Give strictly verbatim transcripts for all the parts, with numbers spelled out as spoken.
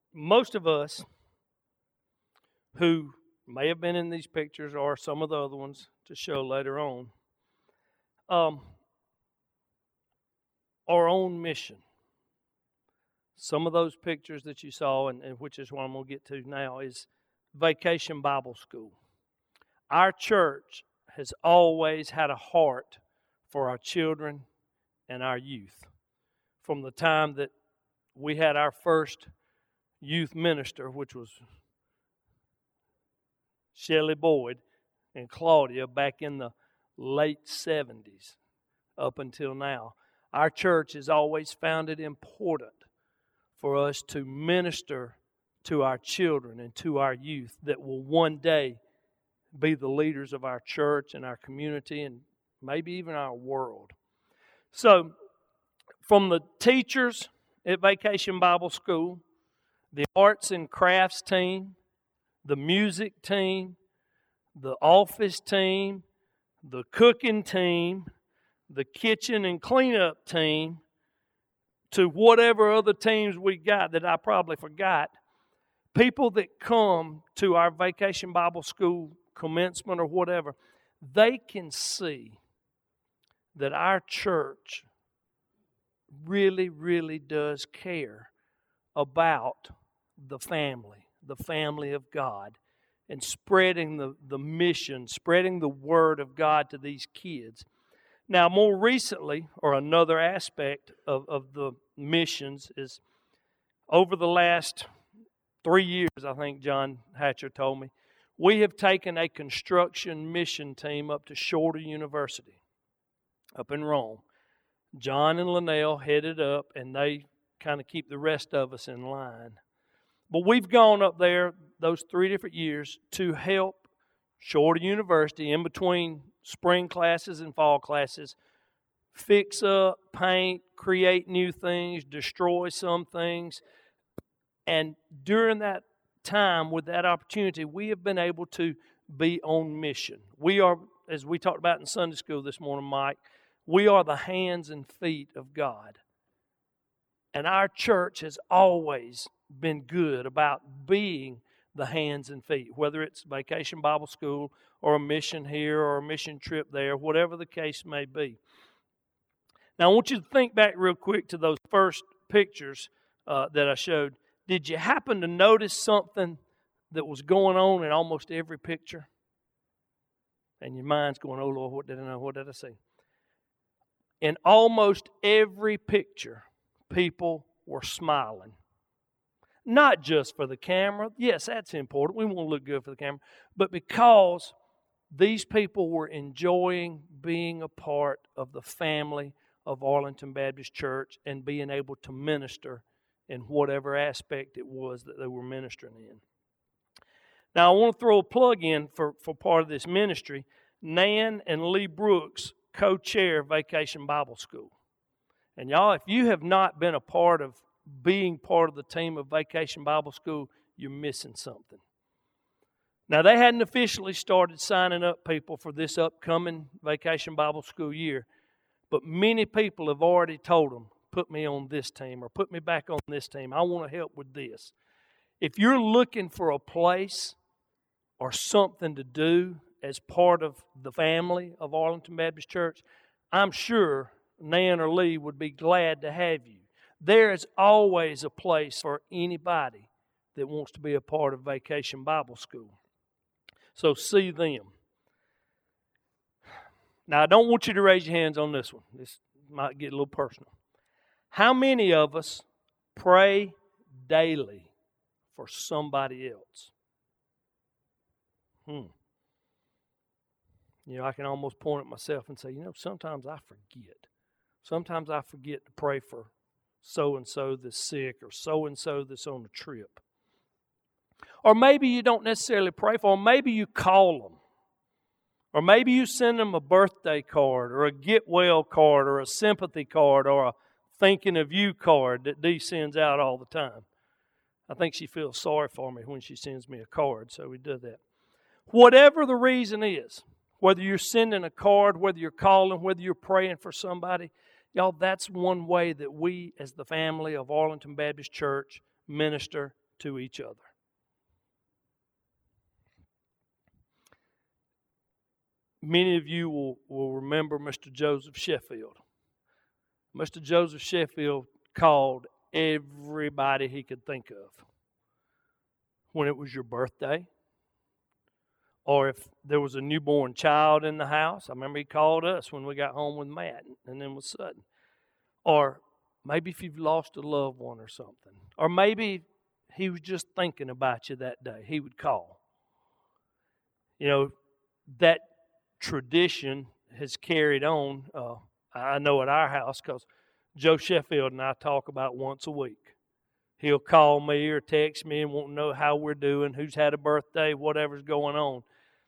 most of us who may have been in these pictures or some of the other ones to show later on, um, are on mission. Some of those pictures that you saw, and, and which is what I'm going to get to now, is Vacation Bible School. Our church has always had a heart for our children and our youth. From the time that we had our first youth minister, which was Shelley Boyd and Claudia back in the late seventies up until now, our church has always found it important for us to minister to our children and to our youth that will one day be the leaders of our church and our community and maybe even our world. So, from the teachers at Vacation Bible School, the arts and crafts team, the music team, the office team, the cooking team, the kitchen and cleanup team, to whatever other teams we got that I probably forgot, people that come to our Vacation Bible School commencement or whatever, they can see that our church really, really does care about the family, the family of God, and spreading the, the mission, spreading the word of God to these kids. Now, more recently, or another aspect of, of the missions is over the last three years, I think John Hatcher told me, we have taken a construction mission team up to Shorter University up in Rome. John and Linnell headed up, and they kind of keep the rest of us in line. But we've gone up there those three different years to help Shorter University in between spring classes and fall classes fix up, paint, create new things, destroy some things. And during that time, with that opportunity, we have been able to be on mission. We are, as we talked about in Sunday school this morning, Mike, we are the hands and feet of God. And our church has always been good about being the hands and feet, whether it's Vacation Bible School or a mission here or a mission trip there, whatever the case may be. Now, I want you to think back real quick to those first pictures uh, that I showed. Did you happen to notice something that was going on in almost every picture? And your mind's going, oh, Lord, what did I know? What did I see? In almost every picture, people were smiling. Not just for the camera. Yes, that's important. We want to look good for the camera. But because these people were enjoying being a part of the family of Arlington Baptist Church and being able to minister in whatever aspect it was that they were ministering in. Now, I want to throw a plug in for, for part of this ministry. Nan and Lee Brooks co-chair Vacation Bible School. And y'all, if you have not been a part of being part of the team of Vacation Bible School, you're missing something. Now, they hadn't officially started signing up people for this upcoming Vacation Bible School year, but many people have already told them, put me on this team or put me back on this team. I want to help with this. If you're looking for a place or something to do as part of the family of Arlington Baptist Church, I'm sure Nan or Lee would be glad to have you. There is always a place for anybody that wants to be a part of Vacation Bible School. So see them. Now, I don't want you to raise your hands on this one. This might get a little personal. How many of us pray daily for somebody else? Hmm. You know, I can almost point at myself and say, you know, sometimes I forget. Sometimes I forget to pray for so-and-so that's sick or so-and-so that's on a trip. Or maybe you don't necessarily pray for them. Maybe you call them. Or maybe you send them a birthday card or a get well card or a sympathy card or a thinking of you card that Dee sends out all the time. I think she feels sorry for me when she sends me a card, so we do that. Whatever the reason is, whether you're sending a card, whether you're calling, whether you're praying for somebody, y'all, that's one way that we as the family of Arlington Baptist Church minister to each other. Many of you will, will remember Mister Joseph Sheffield. Mister Joseph Sheffield called everybody he could think of. When it was your birthday, or if there was a newborn child in the house. I remember he called us when we got home with Matt and then with Sutton. Or maybe if you've lost a loved one or something. Or maybe he was just thinking about you that day. He would call. You know, that tradition has carried on, uh, I know at our house, because Joe Sheffield and I talk about once a week. He'll call me or text me and want to know how we're doing, who's had a birthday, whatever's going on.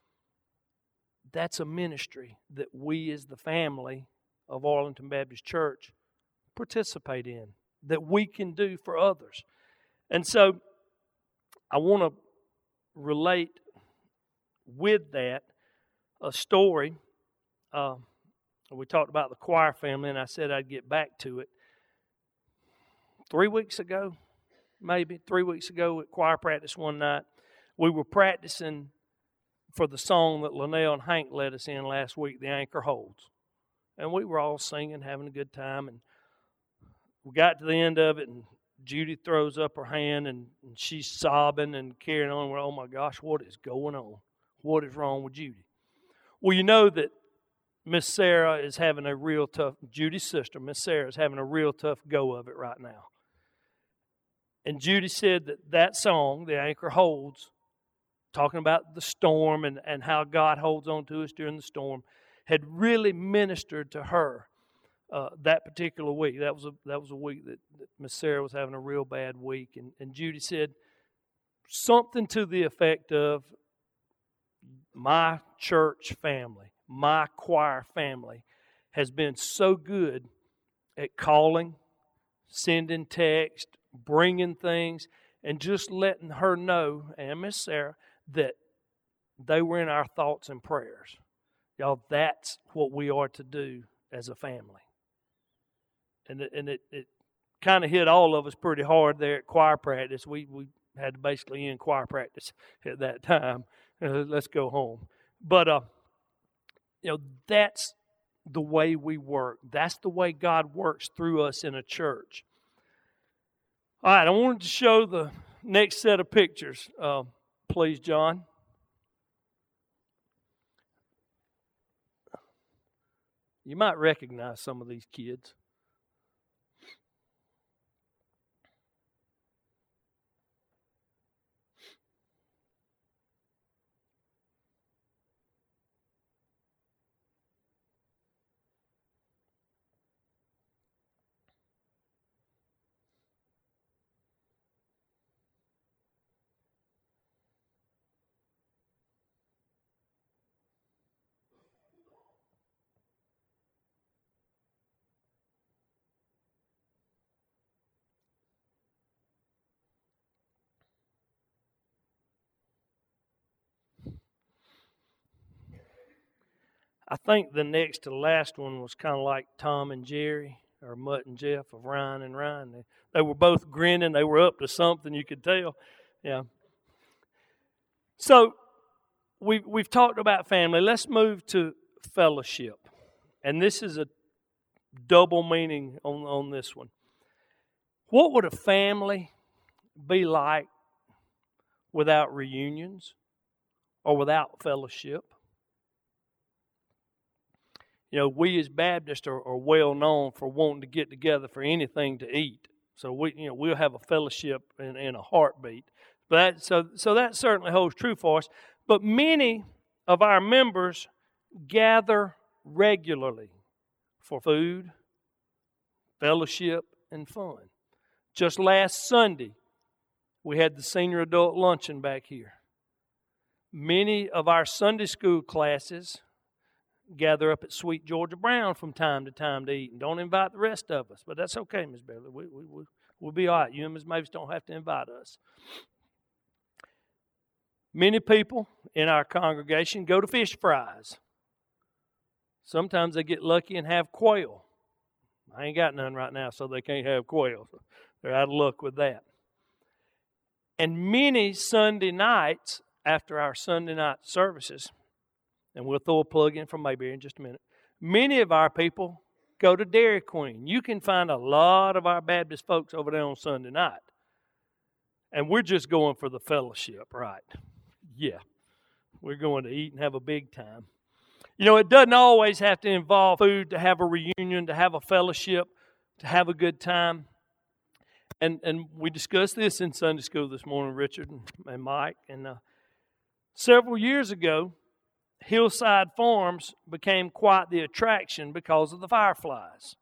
That's a ministry that we as the family of Arlington Baptist Church participate in, that we can do for others. And so I want to relate with that a story. Uh, we talked about the choir family, and I said I'd get back to it. Three weeks ago, maybe three weeks ago at choir practice one night, we were practicing for the song that Linnell and Hank led us in last week, The Anchor Holds. And we were all singing, having a good time, and we got to the end of it, and Judy throws up her hand, and, and she's sobbing and carrying on. We're, oh my gosh, what is going on? What is wrong with Judy? Well, you know that Miss Sarah is having a real tough, Judy's sister, Miss Sarah, is having a real tough go of it right now. And Judy said that that song, The Anchor Holds, talking about the storm and, and how God holds on to us during the storm, had really ministered to her uh, that particular week. That was a that was a week that, that Miss Sarah was having a real bad week. And, and Judy said something to the effect of, my church family, my choir family has been so good at calling, sending text, bringing things, and just letting her know, and Miss Sarah, that they were in our thoughts and prayers. Y'all, that's what we are to do as a family. And it, and it, it kind of hit all of us pretty hard there at choir practice. We we had to basically end choir practice at that time. Uh, let's go home. But, uh, you know, that's the way we work. That's the way God works through us in a church. All right, I wanted to show the next set of pictures. Uh, please, John. You might recognize some of these kids. I think the next to last one was kind of like Tom and Jerry, or Mutt and Jeff of Ryan and Ryan. They, they were both grinning. They were up to something, you could tell. Yeah. So we've, we've talked about family. Let's move to fellowship. And this is a double meaning on, on this one. What would a family be like without reunions or without fellowship? You know, we as Baptists are, are well known for wanting to get together for anything to eat. So we, you know, we'll have a fellowship in, in a heartbeat. But that, so, so that certainly holds true for us. But many of our members gather regularly for food, fellowship, and fun. Just last Sunday, we had the senior adult luncheon back here. Many of our Sunday school classes gather up at Sweet Georgia Brown from time to time to eat, and don't invite the rest of us. But that's okay, Miz Beverly. We, we, we, we'll be all right. You and Miz Mavis don't have to invite us. Many people in our congregation go to fish fries. Sometimes they get lucky and have quail. I ain't got none right now, so they can't have quail. So they're out of luck with that. And many Sunday nights after our Sunday night services, and we'll throw a plug in from Mayberry in just a minute, many of our people go to Dairy Queen. You can find a lot of our Baptist folks over there on Sunday night. And we're just going for the fellowship, right? Yeah. We're going to eat and have a big time. You know, it doesn't always have to involve food to have a reunion, to have a fellowship, to have a good time. And and we discussed this in Sunday school this morning, Richard and, and Mike. And uh, several years ago, Hillside Farms became quite the attraction because of the fireflies.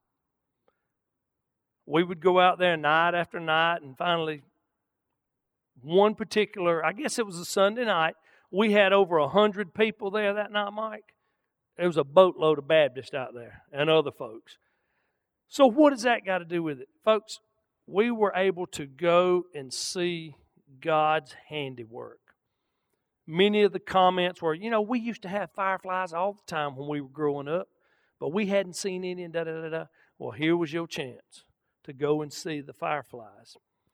We would go out there night after night, and finally, one particular, I guess it was a Sunday night, we had over a hundred people there that night, Mike. There was a boatload of Baptists out there and other folks. So what does that got to do with it? Folks, we were able to go and see God's handiwork. Many of the comments were, you know, we used to have fireflies all the time when we were growing up, but we hadn't seen any, and da da da da. Well, here was your chance to go and see the fireflies.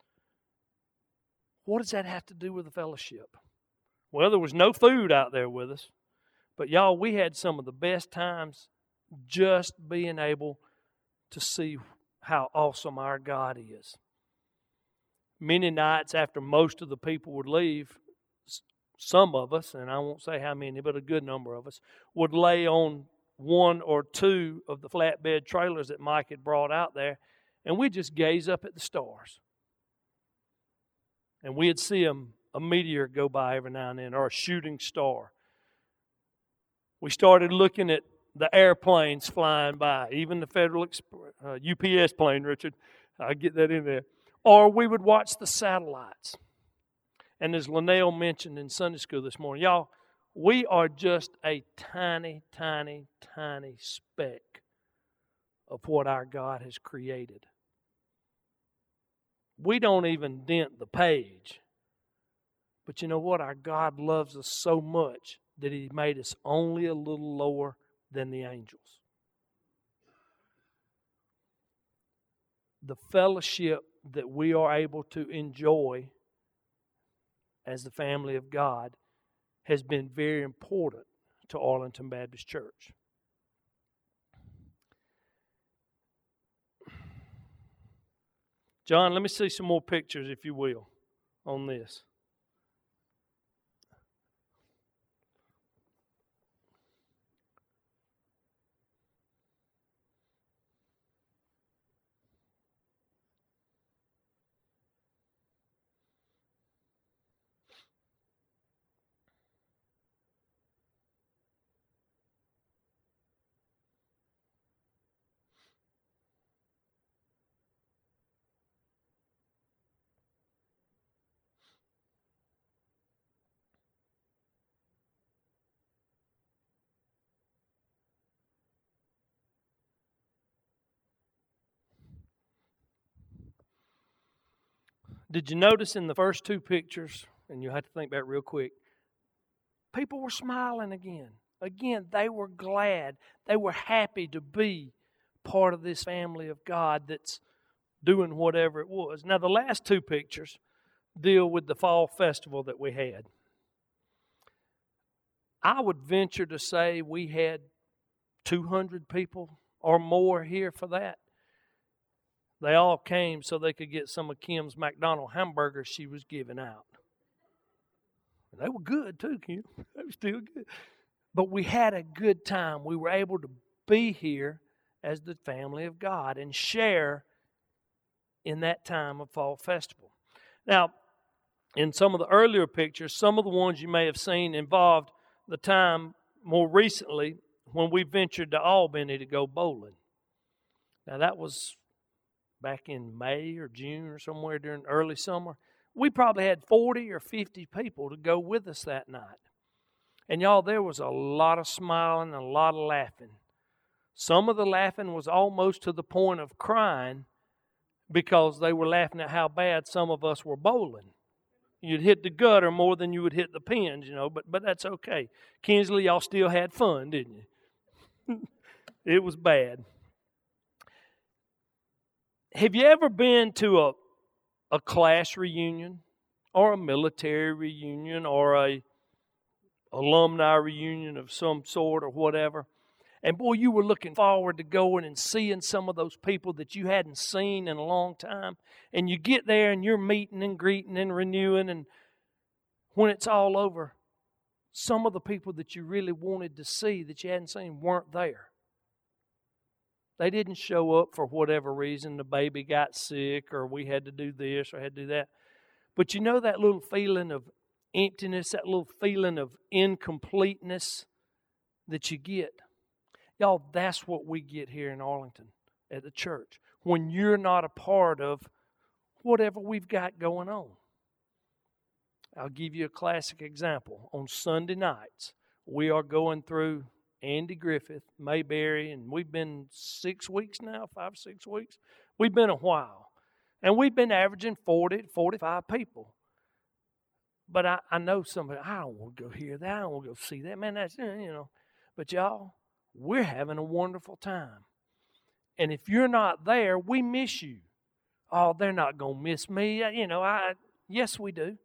What does that have to do with the fellowship? Well, there was no food out there with us, but y'all, we had some of the best times just being able to see how awesome our God is. Many nights after most of the people would leave, some of us, and I won't say how many, but a good number of us, would lay on one or two of the flatbed trailers that Mike had brought out there, and we'd just gaze up at the stars. And we'd see a, a meteor go by every now and then, or a shooting star. We started looking at the airplanes flying by, even the Federal Exp- uh, U P S plane, Richard. I'll get that in there. Or we would watch the satellites. And as Linnell mentioned in Sunday school this morning, y'all, we are just a tiny, tiny, tiny speck of what our God has created. We don't even dent the page. But you know what? Our God loves us so much that He made us only a little lower than the angels. The fellowship that we are able to enjoy as the family of God has been very important to Arlington Baptist Church. John, let me see some more pictures, if you will, on this. Did you notice in the first two pictures, and you have to think about it real quick, people were smiling again. Again, they were glad. They were happy to be part of this family of God that's doing whatever it was. Now, the last two pictures deal with the fall festival that we had. I would venture to say we had two hundred people or more here for that. They all came so they could get some of Kim's McDonald's hamburgers she was giving out. They were good too, Kim. They were still good. But we had a good time. We were able to be here as the family of God and share in that time of fall festival. Now, in some of the earlier pictures, some of the ones you may have seen involved the time more recently when we ventured to Albany to go bowling. Now, that was back in May or June or somewhere during early summer. We probably had forty or fifty people to go with us that night. And y'all, there was a lot of smiling and a lot of laughing. Some of the laughing was almost to the point of crying because they were laughing at how bad some of us were bowling. You'd hit the gutter more than you would hit the pins, you know, but, but that's okay. Kinsley, y'all still had fun, didn't you? It was bad. Have you ever been to a, a class reunion or a military reunion or a alumni reunion of some sort or whatever. And boy, you were looking forward to going and seeing some of those people that you hadn't seen in a long time. And you get there and you're meeting and greeting and renewing. And when it's all over, some of the people that you really wanted to see that you hadn't seen weren't there. They didn't show up for whatever reason. The baby got sick, or we had to do this or had to do that. But you know that little feeling of emptiness, that little feeling of incompleteness that you get? Y'all, that's what we get here in Arlington at the church when you're not a part of whatever we've got going on. I'll give you a classic example. On Sunday nights, we are going through Andy Griffith, Mayberry, and we've been six weeks now, five, six weeks. We've been a while. And we've been averaging forty to forty-five people. But I, I know somebody, I don't want to go hear that. I don't want to go see that. Man, that's, you know. But y'all, we're having a wonderful time. And if you're not there, we miss you. Oh, they're not going to miss me. You know, I yes, we do.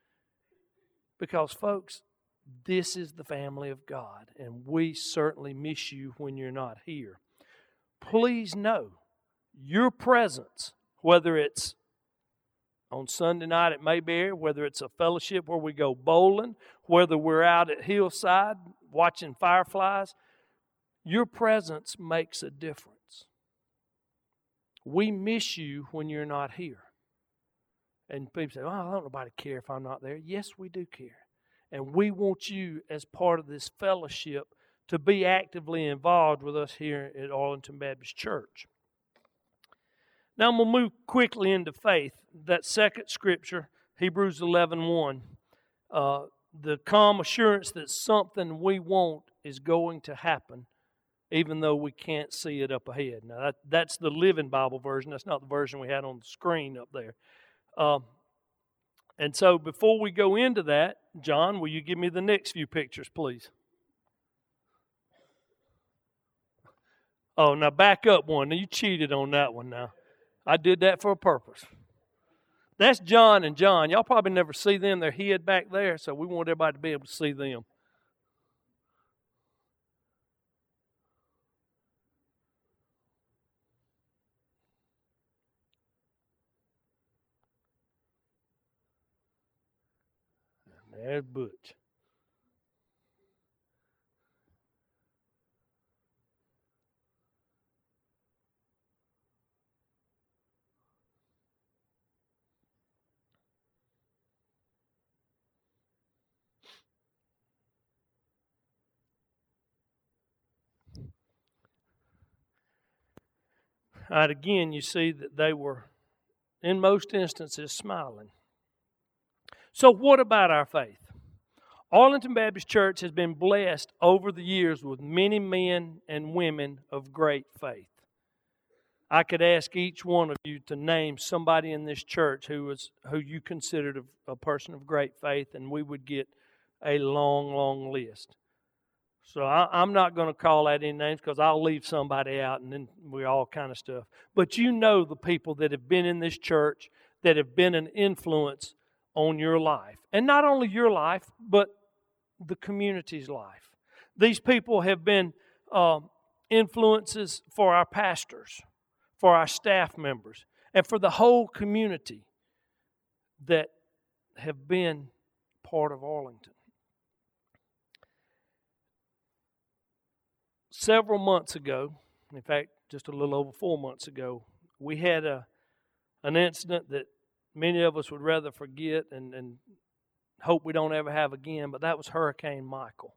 Because, folks, this is the family of God, and we certainly miss you when you're not here. Please know your presence, whether it's on Sunday night at Mayberry, whether it's a fellowship where we go bowling, whether we're out at Hillside watching fireflies, your presence makes a difference. We miss you when you're not here. And people say, well, I don't nobody care if I'm not there. Yes, we do care. And we want you as part of this fellowship to be actively involved with us here at Arlington Baptist Church. Now I'm going to move quickly into faith. That second scripture, Hebrews eleven one, uh, the calm assurance that something we want is going to happen, even though we can't see it up ahead. Now that, that's the Living Bible version. That's not the version we had on the screen up there. Um, and so before we go into that, John, will you give me the next few pictures, please? Oh, now back up one. Now you cheated on that one now. I did that for a purpose. That's John and John. Y'all probably never see them. They're hid back there, so we want everybody to be able to see them. There's Butch. All right, again, you see that they were, in most instances, smiling. So what about our faith? Arlington Baptist Church has been blessed over the years with many men and women of great faith. I could ask each one of you to name somebody in this church who was who you considered a, a person of great faith, and we would get a long, long list. So I, I'm not going to call out any names because I'll leave somebody out and then we all kind of stuff. But you know the people that have been in this church that have been an influence on your life. And not only your life, but the community's life. These people have been uh, influences for our pastors, for our staff members, and for the whole community that have been part of Arlington. Several months ago, in fact, just a little over four months ago, we had a an incident that many of us would rather forget and, and hope we don't ever have again, but that was Hurricane Michael.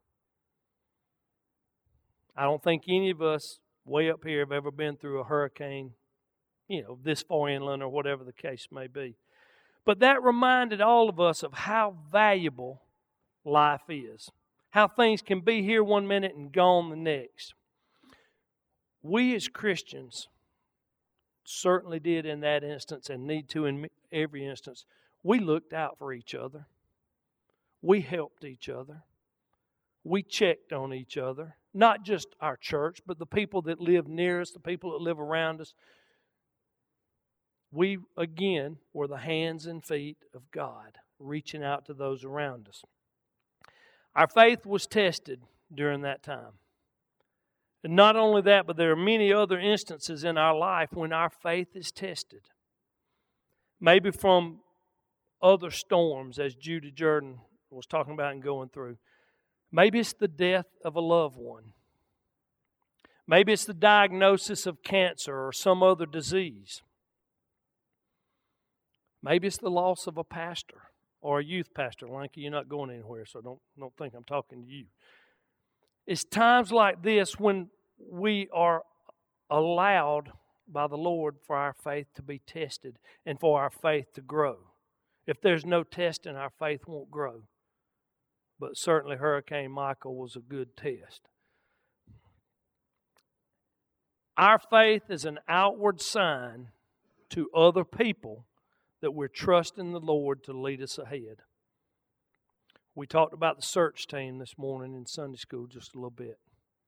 I don't think any of us way up here have ever been through a hurricane, you know, this far inland or whatever the case may be. But that reminded all of us of how valuable life is. How things can be here one minute and gone the next. We as Christians certainly did in that instance and need to in every instance. We looked out for each other. We helped each other. We checked on each other. Not just our church, but the people that live near us, the people that live around us. We, again, were the hands and feet of God reaching out to those around us. Our faith was tested during that time. And not only that, but there are many other instances in our life when our faith is tested. Maybe from other storms, as Judy Jordan was talking about and going through. Maybe it's the death of a loved one. Maybe it's the diagnosis of cancer or some other disease. Maybe it's the loss of a pastor or a youth pastor. Lanky, you're not going anywhere, so don't, don't think I'm talking to you. It's times like this when we are allowed by the Lord for our faith to be tested and for our faith to grow. If there's no testing, our faith won't grow. But certainly Hurricane Michael was a good test. Our faith is an outward sign to other people that we're trusting the Lord to lead us ahead. We talked about the search team this morning in Sunday school just a little bit.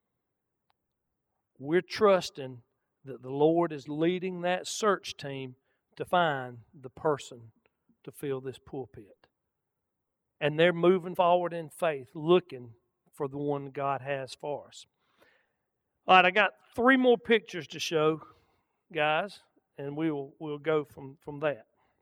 We're trusting that the Lord is leading that search team to find the person to fill this pulpit. And they're moving forward in faith, looking for the one God has for us. All right, I got three more pictures to show, guys, and we will we'll go from, from that.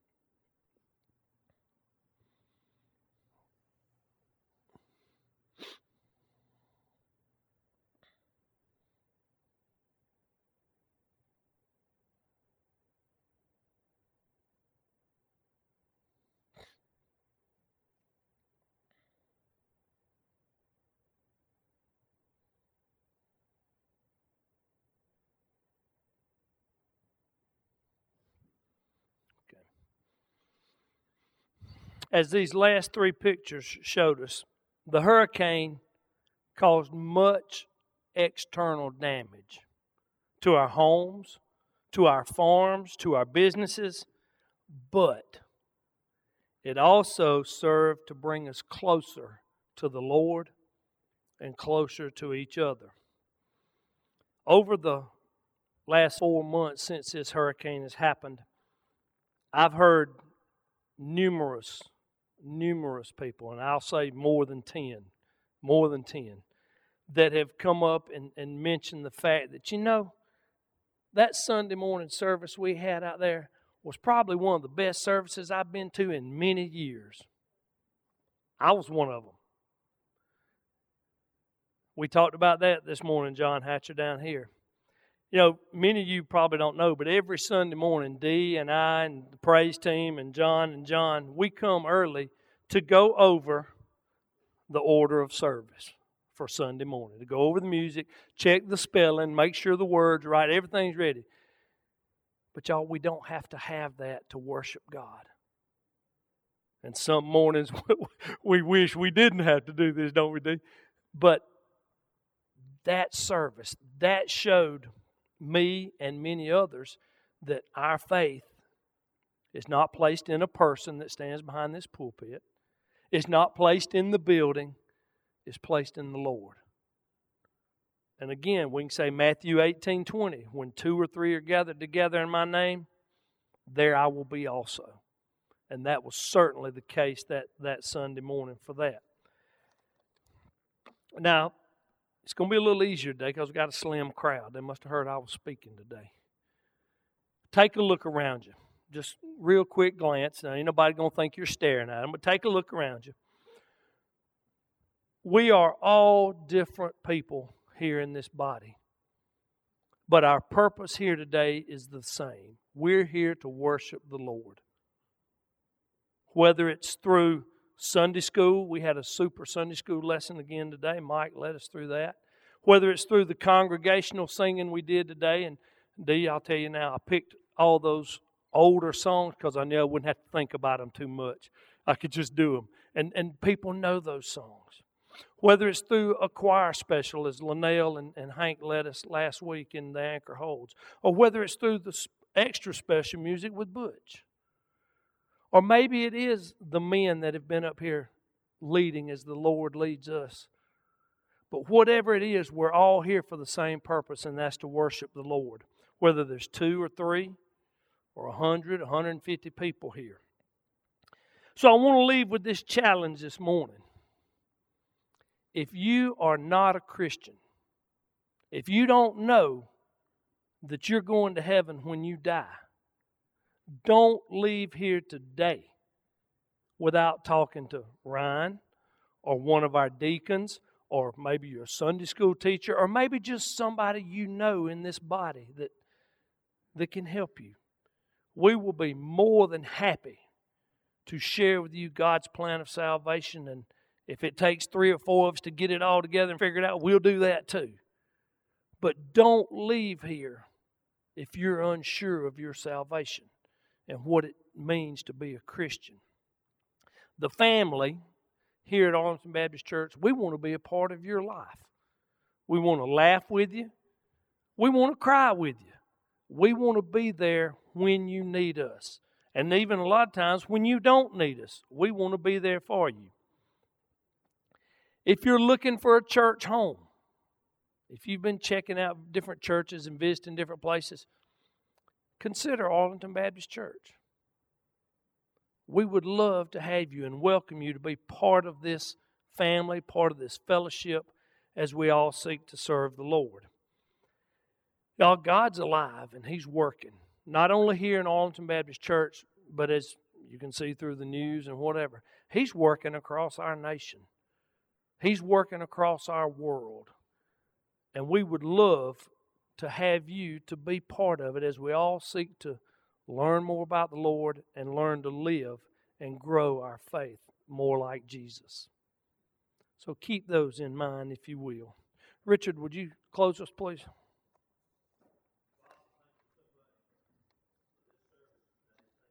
As these last three pictures showed us, the hurricane caused much external damage to our homes, to our farms, to our businesses, but it also served to bring us closer to the Lord and closer to each other. Over the last four months since this hurricane has happened, I've heard numerous numerous people, and I'll say more than ten, more than ten, that have come up and, and mentioned the fact that, you know, that Sunday morning service we had out there was probably one of the best services I've been to in many years. I was one of them. We talked about that this morning, John Hatcher down here. You know, many of you probably don't know, but every Sunday morning, Dee and I and the praise team and John and John, we come early to go over the order of service for Sunday morning. To go over the music, check the spelling, make sure the words are right, everything's ready. But y'all, we don't have to have that to worship God. And some mornings we wish we didn't have to do this, don't we, Dee? But that service, that showed me and many others that our faith is not placed in a person that stands behind this pulpit. It's not placed in the building. It's placed in the Lord. And again, we can say Matthew eighteen twenty, when two or three are gathered together in my name, there I will be also. And that was certainly the case that, that Sunday morning for that. Now, it's going to be a little easier today because we've got a slim crowd. They must have heard I was speaking today. Take a look around you. Just real quick glance. Now, ain't nobody going to think you're staring at them, but take a look around you. We are all different people here in this body. But our purpose here today is the same. We're here to worship the Lord. Whether it's through Sunday school, we had a super Sunday school lesson again today. Mike led us through that. Whether it's through the congregational singing we did today, and Dee, I'll tell you now, I picked all those older songs because I knew I wouldn't have to think about them too much. I could just do them. And, and people know those songs. Whether it's through a choir special, as Linnell and, and Hank led us last week in the Anchor Holds, or whether it's through the extra special music with Butch. Or maybe it is the men that have been up here leading as the Lord leads us. But whatever it is, we're all here for the same purpose, and that's to worship the Lord. Whether there's two or three or a hundred, a hundred and fifty people here. So I want to leave with this challenge this morning. If you are not a Christian, if you don't know that you're going to heaven when you die, don't leave here today without talking to Ryan or one of our deacons, or maybe your Sunday school teacher, or maybe just somebody you know in this body that, that can help you. We will be more than happy to share with you God's plan of salvation, and if it takes three or four of us to get it all together and figure it out, we'll do that too. But don't leave here if you're unsure of your salvation and what it means to be a Christian. The family here at Arlington Baptist Church, we want to be a part of your life. We want to laugh with you. We want to cry with you. We want to be there when you need us. And even a lot of times when you don't need us, we want to be there for you. If you're looking for a church home, if you've been checking out different churches and visiting different places, consider Arlington Baptist Church. We would love to have you and welcome you to be part of this family, part of this fellowship as we all seek to serve the Lord. Y'all, God's alive and He's working. Not only here in Arlington Baptist Church, but as you can see through the news and whatever, He's working across our nation. He's working across our world. And we would love to have you to be part of it as we all seek to learn more about the Lord and learn to live and grow our faith more like Jesus. So keep those in mind, if you will. Richard, would you close us, please?